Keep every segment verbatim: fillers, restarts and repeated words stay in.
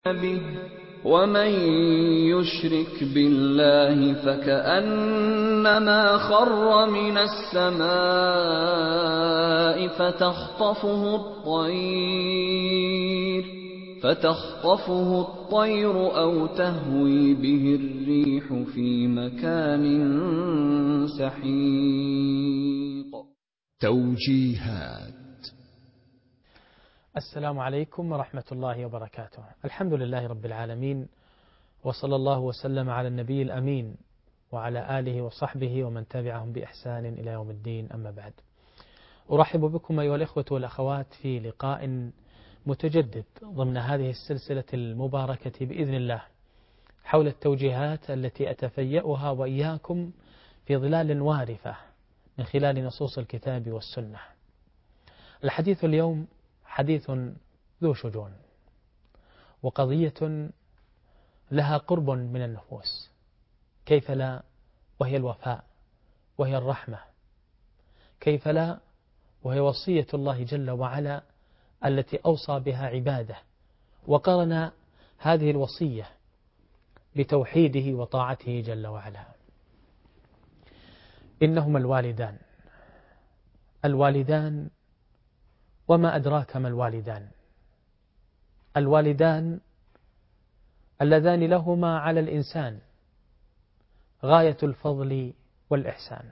به ومن يشرك بالله فكأنما خر من السماء فتخطفه الطير فتخطفه الطير أو تهوي به الريح في مكان سحيق. توجيهات. السلام عليكم ورحمة الله وبركاته. الحمد لله رب العالمين، وصلى الله وسلم على النبي الأمين وعلى آله وصحبه ومن تبعهم بإحسان إلى يوم الدين، أما بعد. أرحب بكم أيها الإخوة والأخوات في لقاء متجدد ضمن هذه السلسلة المباركة بإذن الله حول التوجيهات التي أتفيأها وإياكم في ظلال وارفة من خلال نصوص الكتاب والسنة. الحديث اليوم حديث ذو شجون، وقضية لها قرب من النفوس، كيف لا، وهي الوفاء، وهي الرحمة، كيف لا، وهي وصية الله جل وعلا التي أوصى بها عباده، وقرن هذه الوصية بتوحيده وطاعته جل وعلا. إنهما الوالدان. الوالدان، وما أدراك ما الوالدان. الوالدان اللذان لهما على الإنسان غاية الفضل والإحسان.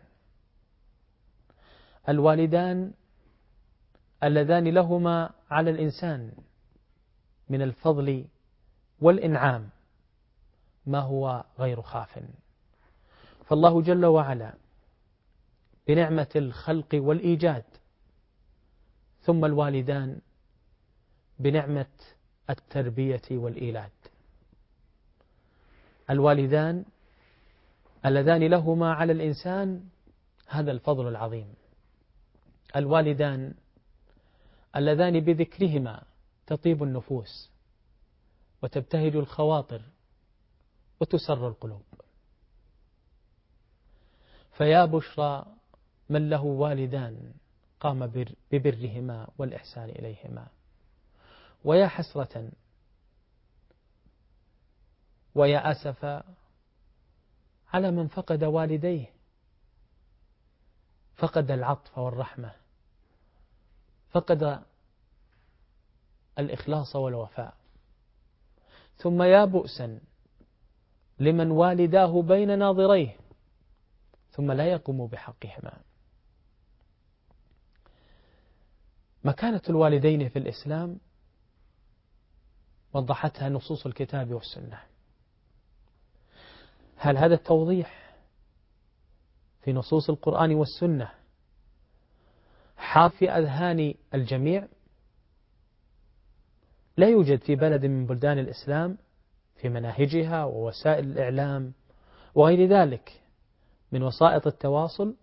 الوالدان اللذان لهما على الإنسان من الفضل والإنعام ما هو غير خاف. فالله جل وعلا بنعمة الخلق والإيجاد، ثم الوالدان بنعمة التربية والإيلاد. الوالدان اللذان لهما على الإنسان هذا الفضل العظيم. الوالدان اللذان بذكرهما تطيب النفوس وتبتهج الخواطر وتسر القلوب. فيا بشرى من له والدان قام ببرهما والإحسان إليهما، ويا حسرة ويا أسفا على من فقد والديه، فقد العطف والرحمة، فقد الإخلاص والوفاء. ثم يا بؤسا لمن والداه بين ناظريه ثم لا يقوم بحقهما. مكانة الوالدين في الإسلام وضحتها نصوص الكتاب والسنة. هل هذا التوضيح في نصوص القرآن والسنة حاضر في أذهان الجميع؟ لا يوجد في بلد من بلدان الإسلام في مناهجها ووسائل الإعلام وغير ذلك من وسائط التواصل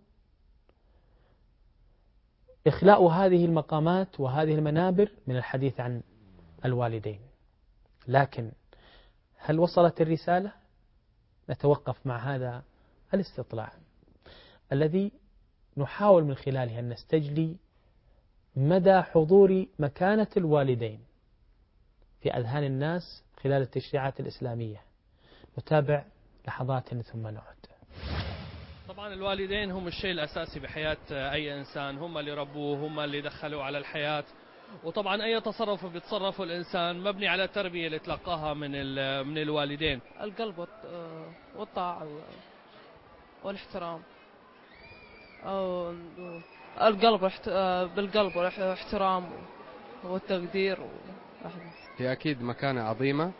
إخلاء هذه المقامات وهذه المنابر من الحديث عن الوالدين. لكن هل وصلت الرسالة؟ نتوقف مع هذا الاستطلاع الذي نحاول من خلاله أن نستجلي مدى حضور مكانة الوالدين في أذهان الناس خلال التشريعات الإسلامية. نتابع لحظات ثم نعود. طبعا الوالدين هم الشيء الأساسي بحياة أي إنسان، هم اللي ربوه، هم اللي دخلوا على الحياة. وطبعا أي تصرف بيتصرفه الإنسان مبني على التربية اللي تلقاها من من الوالدين. القلب والطاعة والاحترام، أو القلب بالقلب والاحترام والتقدير. هي أكيد مكانة عظيمة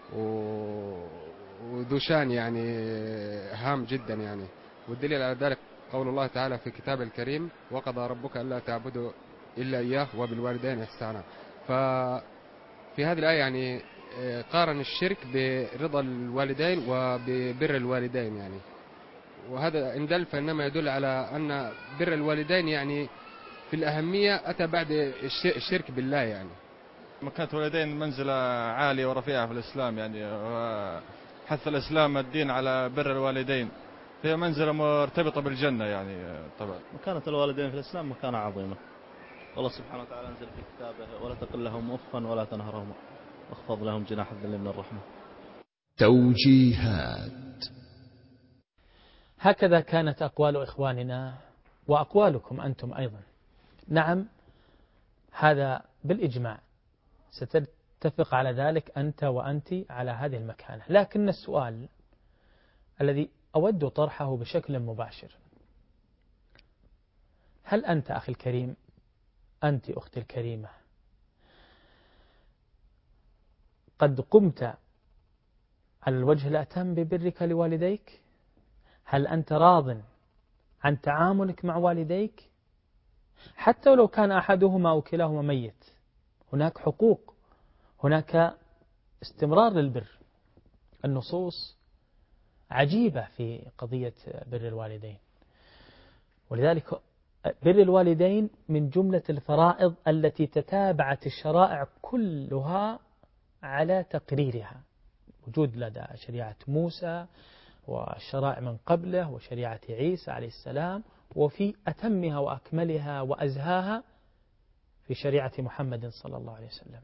وذو شان يعني هام جدا يعني، والدليل على ذلك قول الله تعالى في كتاب الكريم: وقضى ربك ألا تعبدوا إلا إياه وبالوالدين إحسانا. ففي هذه الآية يعني قارن الشرك برضا الوالدين وببر الوالدين يعني، وهذا إن دل فإنما يدل على أن بر الوالدين يعني في الأهمية أتى بعد الشرك بالله يعني. مكانة الوالدين منزلة عالية ورفيعة في الإسلام يعني، حث الإسلام الدين على بر الوالدين، هي منزلة مرتبطة بالجنة يعني. طبعا مكانة الوالدين في الإسلام مكانة عظيمة. الله سبحانه وتعالى أنزل في كتابه: ولا تقل لهم أفا ولا تنهرهما. واخفض لهم جناح الذل من الرحمة. توجيهات. هكذا كانت أقوال إخواننا وأقوالكم أنتم أيضا. نعم، هذا بالإجماع ستتفق على ذلك أنت وأنت على هذه المكانة. لكن السؤال الذي أود طرحه بشكل مباشر: هل أنت أخي الكريم، أنت أختي الكريمة، قد قمت على الوجه الأتم ببرك لوالديك؟ هل أنت راض عن تعاملك مع والديك؟ حتى ولو كان أحدهما أو كلاهما ميت، هناك حقوق، هناك استمرار للبر. النصوص عجيبة في قضية بر الوالدين، ولذلك بر الوالدين من جملة الفرائض التي تتابعت الشرائع كلها على تقريرها، وجود لدى شريعة موسى والشرائع من قبله وشريعة عيسى عليه السلام، وفي أتمها وأكملها وأزهاها في شريعة محمد صلى الله عليه وسلم.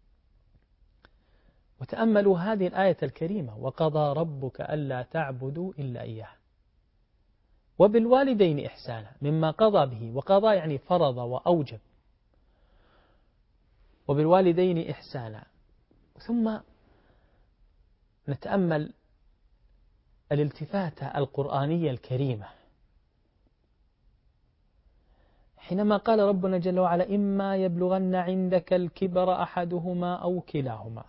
وتأملوا هذه الآية الكريمة: وقضى ربك ألا تعبدوا إلا إياه وبالوالدين إحسانا، مما قضى به، وقضى يعني فرض وأوجب، وبالوالدين إحسانا. ثم نتأمل الالتفاتة القرآنية الكريمة حينما قال ربنا جل وعلا: إما يبلغن عندك الكبر أحدهما أو كلاهما.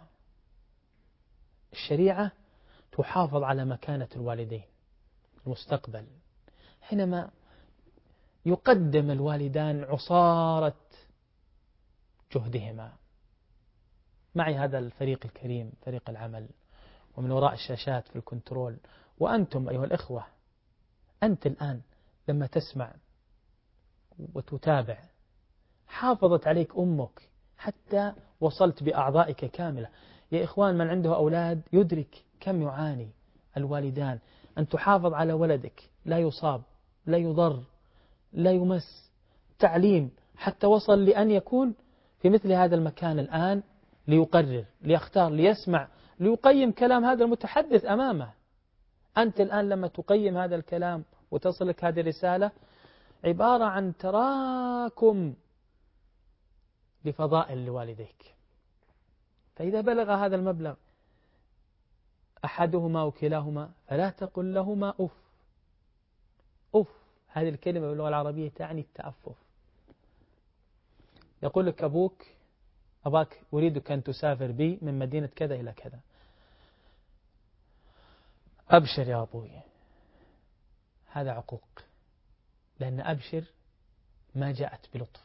الشريعة تحافظ على مكانة الوالدين المستقبل، حينما يقدم الوالدان عصارة جهدهما. معي هذا الفريق الكريم، فريق العمل، ومن وراء الشاشات في الكنترول، وأنتم أيها الإخوة، أنت الآن لما تسمع وتتابع، حافظت عليك أمك حتى وصلت بأعضائك كاملة. يا إخوان، من عنده أولاد يدرك كم يعاني الوالدان أن تحافظ على ولدك، لا يصاب، لا يضر، لا يمس، تعليم، حتى وصل لأن يكون في مثل هذا المكان الآن ليقرر، ليختار، ليسمع، ليقيم كلام هذا المتحدث أمامه. أنت الآن لما تقيم هذا الكلام وتصلك هذه الرسالة، عبارة عن تراكم لفضائل لوالديك. فإذا بلغ هذا المبلغ أحدهما وكلاهما فلا تقل لهما أف. أف هذه الكلمة باللغة العربية تعني التأفف. يقول لك أبوك: أباك أريدك أن تسافر بي من مدينة كذا إلى كذا. أبشر يا أبوي، هذا عقوق، لأن أبشر ما جاءت بلطف،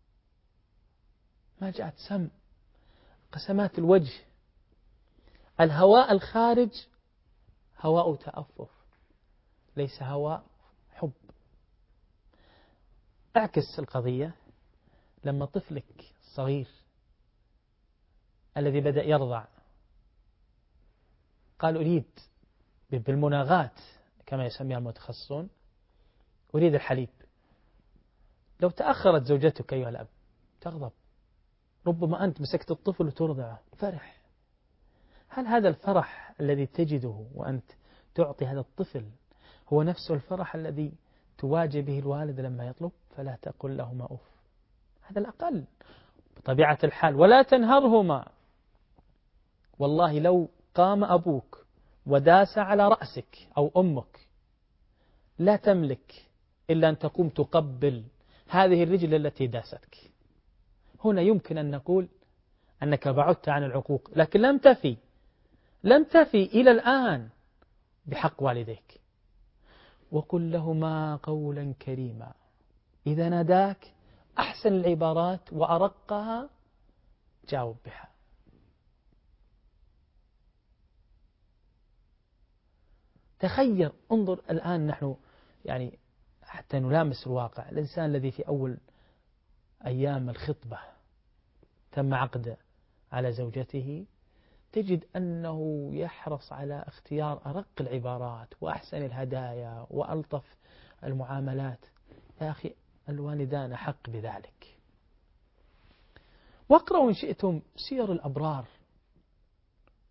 ما جاءت سم، قسمات الوجه. الهواء الخارج هواء تأفف، ليس هواء حب. اعكس القضية لما طفلك الصغير الذي بدأ يرضع قال: أريد بالمناغات كما يسميها المتخصصون، أريد الحليب. لو تأخرت زوجتك أيها الأب تغضب، ربما أنت مسكت الطفل وترضعه فرح. هل هذا الفرح الذي تجده وأنت تعطي هذا الطفل هو نفسه الفرح الذي تواجه به الوالد لما يطلب؟ فلا تقل لهما أف، هذا الأقل بطبيعة الحال. ولا تنهرهما. والله لو قام أبوك وداس على رأسك أو أمك لا تملك إلا أن تقوم تقبل هذه الرجل التي داستك. هنا يمكن أن نقول أنك بعدت عن العقوق، لكن لم تفي لم تفي إلى الآن بحق والديك. وقل لهما قولا كريما. إذا ناداك أحسن العبارات وأرقها جاوب بها. تخير، انظر الآن نحن يعني حتى نلامس الواقع. الإنسان الذي في أول أيام الخطبة تم عقد على زوجته تجد أنه يحرص على اختيار أرق العبارات وأحسن الهدايا وألطف المعاملات. يا أخي الوالدان حق بذلك. واقرأوا إن شئتم سير الأبرار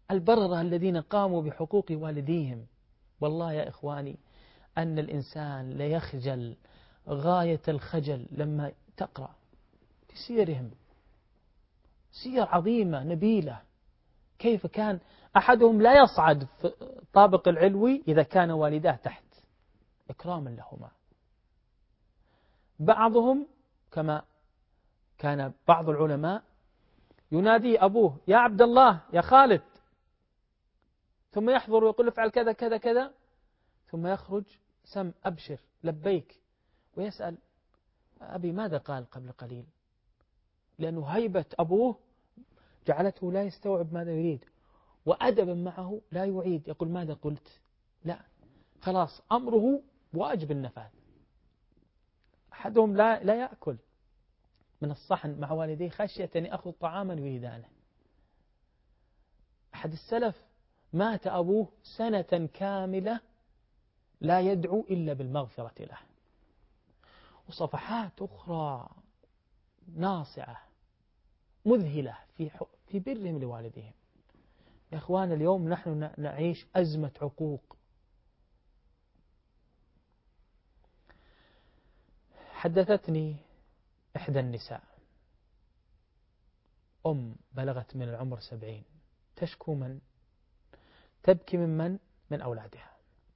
البررة الذين قاموا بحقوق والديهم. والله يا إخواني أن الإنسان ليخجل غاية الخجل لما تقرأ في سيرهم، سير عظيمة نبيلة، كيف كان أحدهم لا يصعد في الطابق العلوي إذا كان والداه تحت إكراما لهما. بعضهم كما كان بعض العلماء ينادي أبوه يا عبد الله يا خالد، ثم يحضر ويقول افعل كذا كذا كذا، ثم يخرج سم أبشر لبيك، ويسأل أبي ماذا قال قبل قليل، لأنه هيبة أبوه جعلته لا يستوعب ماذا يريد، وأدبا معه لا يعيد، يقول ماذا قلت، لا خلاص أمره واجب النفاذ. أحدهم لا, لا يأكل من الصحن مع والديه خشية أن يأخذ طعاما يريدانه. أحد السلف مات أبوه سنة كاملة لا يدعو إلا بالمغفرة له. وصفحات أخرى ناصعة مذهلة في في برهم لوالديهم. يا إخوان اليوم نحن نعيش أزمة عقوق. حدثتني إحدى النساء أم بلغت من العمر سبعين تشكو من تبكي من من من أولادها.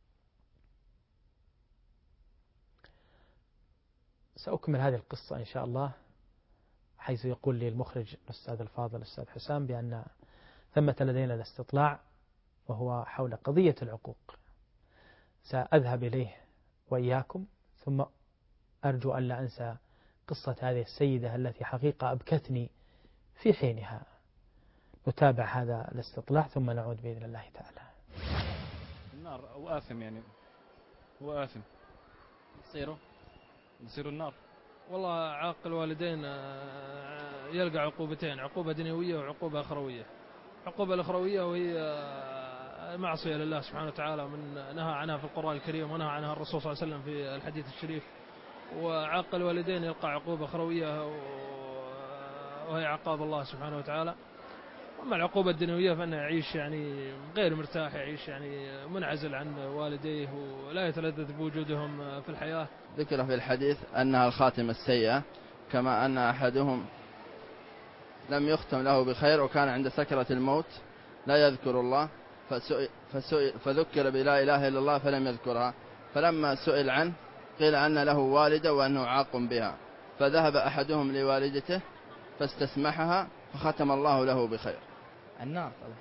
سأكمل هذه القصة إن شاء الله، حيث يقول لي المخرج الأستاذ الفاضل الأستاذ حسام بأن ثمة لدينا الاستطلاع وهو حول قضية العقوق. سأذهب إليه وإياكم، ثم أرجو أن لا أنسى قصة هذه السيدة التي حقيقة أبكتني في حينها. نتابع هذا الاستطلاع ثم نعود بإذن الله تعالى. النار أو آثم، يعني هو آثم يصيره يصير النار. والله عاق الوالدين يلقى عقوبتين، عقوبة دنيوية وعقوبة أخروية. عقوبة الأخروية وهي معصية لله سبحانه وتعالى من نهى عنها في القرآن الكريم ونهى عنها الرسول صلى الله عليه وسلم في الحديث الشريف. وعاق الوالدين يلقى عقوبة أخروية وهي عقاب الله سبحانه وتعالى. أما العقوبة الدنيوية فإنه يعيش يعني غير مرتاح، يعيش يعني منعزل عن والديه ولا يتلذذ بوجودهم في الحياة. ذكر في الحديث أنها الخاتمة السيئة، كما أن أحدهم لم يختم له بخير وكان عند سكرة الموت لا يذكر الله، فسئل فسئل فذكر بلا إله إلا الله فلم يذكرها، فلما سئل عنه قيل أن له والدة وأنه عاق بها، فذهب أحدهم لوالدته فاستسمحها فختم الله له بخير. النار طبعا،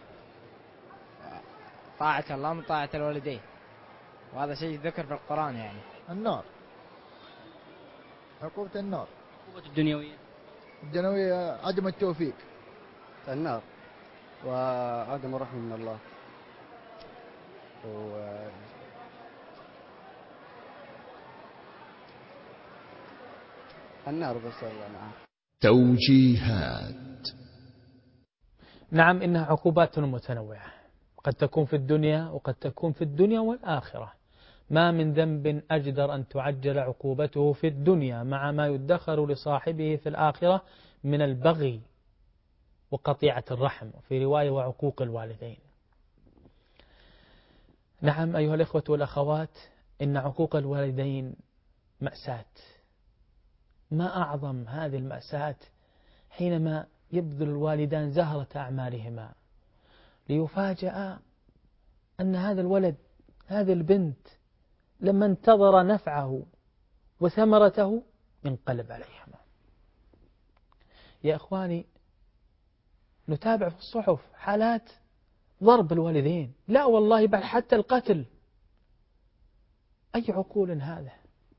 طاعة الله من طاعة الوالدين، وهذا شيء ذكر في القرآن. يعني النار عقوبة النار. عقوبة الدنيوية الدنيوية عدم التوفيق. النار وعدم الرحمة من الله. و... النار بس الله. توجيهات. نعم، إنها عقوبات متنوعة، قد تكون في الدنيا وقد تكون في الدنيا والآخرة. ما من ذنب أجدر أن تعجل عقوبته في الدنيا مع ما يدخر لصاحبه في الآخرة من البغي وقطيعة الرحم، وفي رواية وعقوق الوالدين. نعم أيها الإخوة والأخوات، إن عقوق الوالدين مأساة. ما أعظم هذه المأساة حينما يبذل الوالدان زهرة أعمالهما ليفاجأ أن هذا الولد هذه البنت لما انتظر نفعه وثمرته انقلب عليهما. يا إخواني، نتابع في الصحف حالات ضرب الوالدين، لا والله بل حتى القتل. أي عقول هذا؟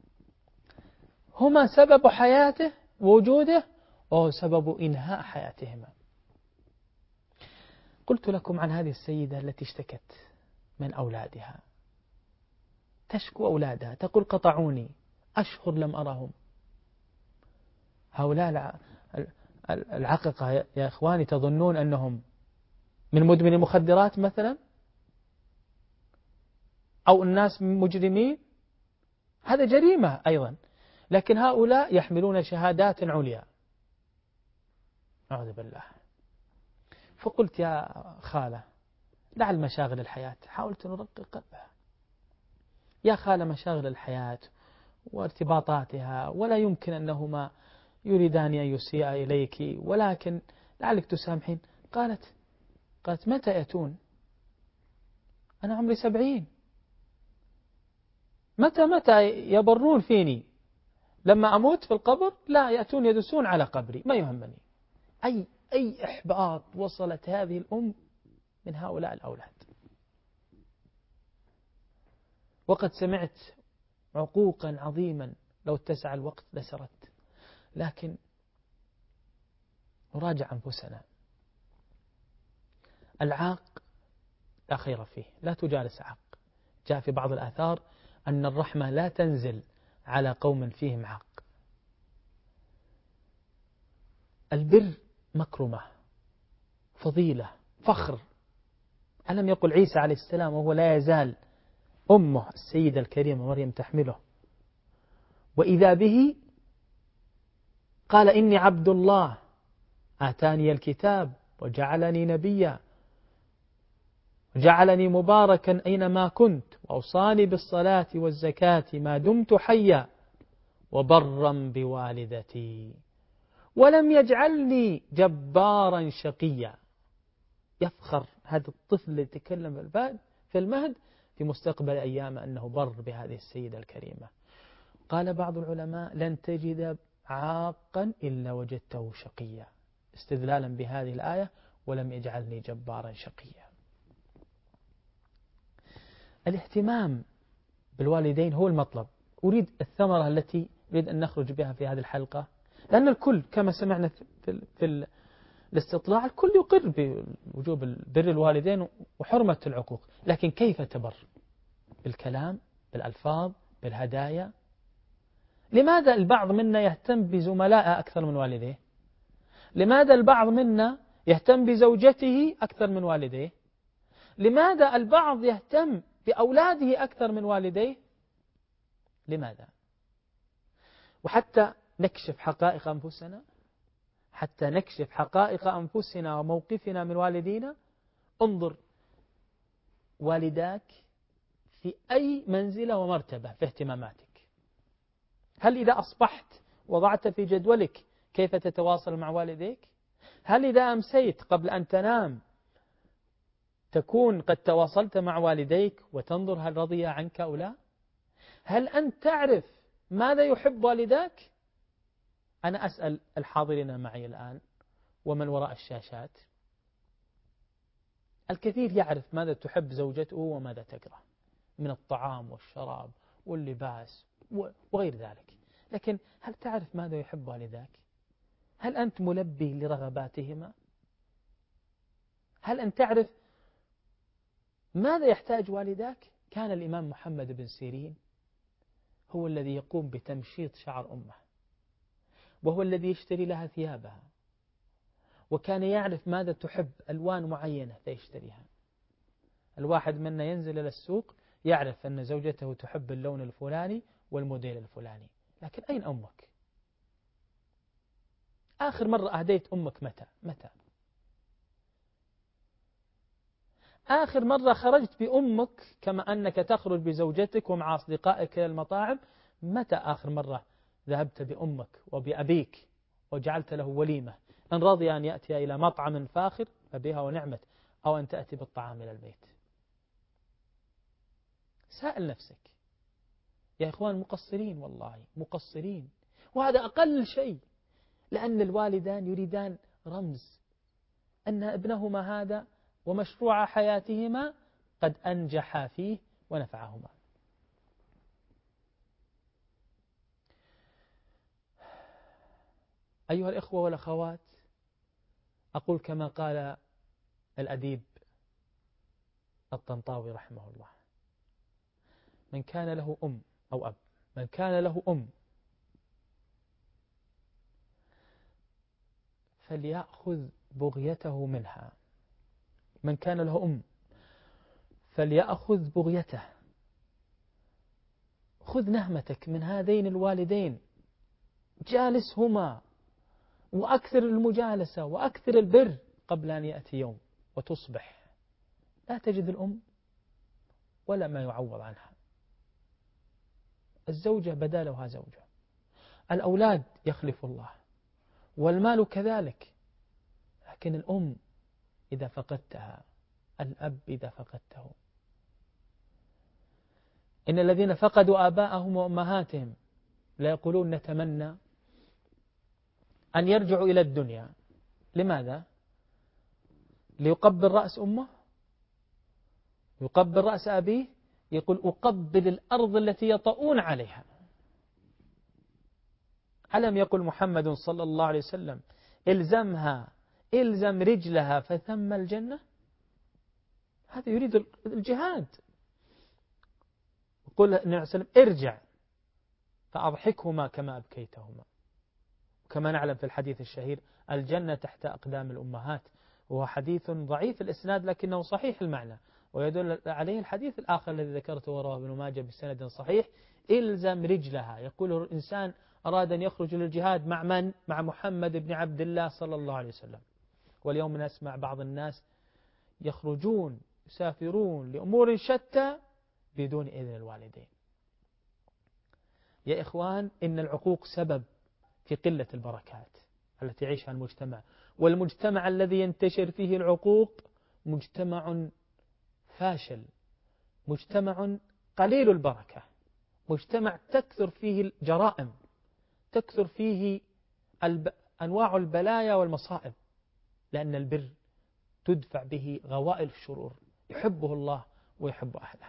هما سبب حياته ووجوده وهو سبب إنهاء حياتهما. قلت لكم عن هذه السيدة التي اشتكت من أولادها، تشكو أولادها تقول قطعوني أشهر لم أرهم. هؤلاء العققة يا إخواني تظنون أنهم من مدمن المخدرات مثلا أو الناس مجرمين؟ هذا جريمة أيضا، لكن هؤلاء يحملون شهادات عليا، أعوذ بالله. فقلت يا خالة دع المشاغل الحياة، حاولت نرقق قلبها. يا خالة مشاغل الحياة وارتباطاتها ولا يمكن أنهما يريدان أن يسيء إليك، ولكن لعلك تسامحين. قالت قالت متى يأتون؟ أنا عمري سبعين، متى متى يبرون فيني؟ لما أموت في القبر لا، يأتون يدسون على قبري، ما يهمني. أي أي إحباط وصلت هذه الأم من هؤلاء الأولاد. وقد سمعت عقوقا عظيما لو اتسع الوقت لسرت، لكن نراجع أنفسنا. العاق لا خير فيه، لا تجالس عاق. جاء في بعض الآثار أن الرحمة لا تنزل على قوم فيهم عاق. البر مكرمة، فضيلة، فخر. ألم يقل عيسى عليه السلام وهو لا يزال أمه السيدة الكريمة مريم تحمله، وإذا به قال إني عبد الله آتاني الكتاب وجعلني نبيا وجعلني مباركا أينما كنت وأوصاني بالصلاة والزكاة ما دمت حيا وبرا بوالدتي ولم يجعلني جبارا شقيا. يفخر هذا الطفل اللي يتكلم في المهد في مستقبل أيام أنه بر بهذه السيدة الكريمة. قال بعض العلماء لن تجد عاقا إلا وجدته شقيا، استدلالا بهذه الآية ولم يجعلني جبارا شقيا. الاهتمام بالوالدين هو المطلب. أريد الثمرة التي أريد أن نخرج بها في هذه الحلقة، لأن الكل كما سمعنا في, في الاستطلاع الكل يقر بوجوب بر الوالدين وحرمة العقوق، لكن كيف تبر؟ بالكلام، بالألفاظ، بالهدايا. لماذا البعض منا يهتم بزملائه أكثر من والديه؟ لماذا البعض منا يهتم بزوجته أكثر من والديه؟ لماذا البعض يهتم بأولاده أكثر من والديه؟ لماذا؟ وحتى نكشف حقائق أنفسنا، حتى نكشف حقائق أنفسنا وموقفنا من والدينا، انظر والداك في أي منزلة ومرتبة في اهتماماتك. هل إذا أصبحت وضعت في جدولك كيف تتواصل مع والديك؟ هل إذا أمسيت قبل أن تنام تكون قد تواصلت مع والديك وتنظر هل رضي عنك أو لا؟ هل أنت تعرف ماذا يحب والداك؟ أنا أسأل الحاضرين معي الآن ومن وراء الشاشات، الكثير يعرف ماذا تحب زوجته وماذا تكره من الطعام والشراب واللباس وغير ذلك، لكن هل تعرف ماذا يحب والداك؟ هل أنت ملبي لرغباتهما؟ هل أنت تعرف ماذا يحتاج والداك؟ كان الإمام محمد بن سيرين هو الذي يقوم بتمشيط شعر أمه، وهو الذي يشتري لها ثيابها، وكان يعرف ماذا تحب، ألوان معينة فيشتريها. الواحد منا ينزل إلى السوق يعرف أن زوجته تحب اللون الفلاني والموديل الفلاني، لكن أين أمك؟ آخر مرة أهديت أمك متى؟ متى؟ آخر مرة خرجت بأمك كما أنك تخرج بزوجتك ومع أصدقائك إلى المطاعم، متى آخر مرة ذهبت بأمك وبأبيك وجعلت له وليمة؟ إن رضي أن يأتي إلى مطعم فاخر فبها ونعمت، أو أن تأتي بالطعام إلى البيت. سائل نفسك يا إخوان، مقصرين والله مقصرين، وهذا أقل شيء، لأن الوالدان يريدان رمز أن ابنهما هذا ومشروع حياتهما قد أنجح فيه ونفعهما. أيها الإخوة والأخوات، أقول كما قال الأديب الطنطاوي رحمه الله: من كان له أم أو أب، من كان له أم فليأخذ بغيته منها، من كان له أم فليأخذ بغيته. خذ نهمتك من هذين الوالدين، جالسهما وأكثر المجالسة وأكثر البر قبل أن يأتي يوم وتصبح لا تجد الأم ولا ما يعوض عنها. الزوجة بدالها زوجة، الأولاد يخلف الله، والمال كذلك. لكن الأم إذا فقدتها، الأب إذا فقدته. إن الذين فقدوا آباءهم وأمهاتهم لا يقولون نتمنى أن يرجعوا إلى الدنيا. لماذا؟ ليقبل رأس أمه، يقبل رأس أبيه، يقول أقبل الأرض التي يطؤون عليها. ألم يقل محمد صلى الله عليه وسلم إلزمها، إلزم رجلها فثم الجنة؟ هذا يريد الجهاد. يقول النبي عليه وسلم ارجع فأضحكهما كما أبكيتهما. كما نعلم في الحديث الشهير الجنة تحت أقدام الأمهات، وهو حديث ضعيف الإسناد لكنه صحيح المعنى، ويدل عليه الحديث الآخر الذي ذكرته ورواه ابن ماجه بسند صحيح. إلزم رجلها، يقول الإنسان أراد أن يخرج للجهاد مع من؟ مع محمد بن عبد الله صلى الله عليه وسلم. واليوم نسمع بعض الناس يخرجون يسافرون لأمور شتى بدون إذن الوالدين. يا إخوان، إن العقوق سبب في قلة البركات التي يعيشها المجتمع، والمجتمع الذي ينتشر فيه العقوق مجتمع فاشل، مجتمع قليل البركة، مجتمع تكثر فيه الجرائم، تكثر فيه الب... أنواع البلايا والمصائب، لأن البر تدفع به غوائل الشرور يحبه الله ويحب أهله.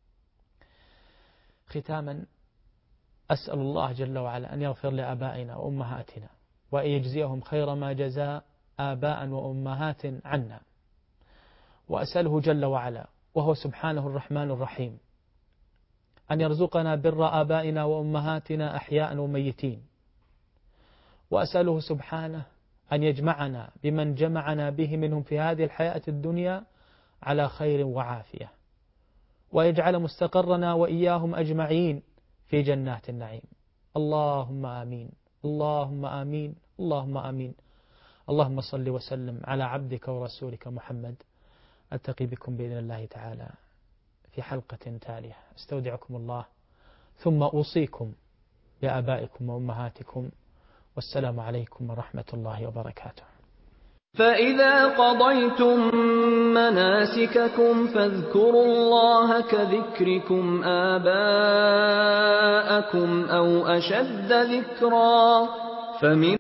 ختاما، أسأل الله جل وعلا أن يغفر لآبائنا وأمهاتنا وأن يجزيهم خير ما جزاء آباء وأمهات عنا، وأسأله جل وعلا وهو سبحانه الرحمن الرحيم أن يرزقنا بر آبائنا وأمهاتنا أحياء وميتين، وأسأله سبحانه أن يجمعنا بمن جمعنا به منهم في هذه الحياة الدنيا على خير وعافية، ويجعل مستقرنا وإياهم أجمعين في جنات النعيم. اللهم آمين، اللهم آمين، اللهم آمين. اللهم صل وسلم على عبدك ورسولك محمد. ألتقي بكم بإذن الله تعالى في حلقة تالية. استودعكم الله، ثم أوصيكم بآبائكم وأمهاتكم، والسلام عليكم ورحمة الله وبركاته. فإذا قضيتم مناسككم فاذكروا الله كذكركم آباءكم أو أشد ذكرا، فمن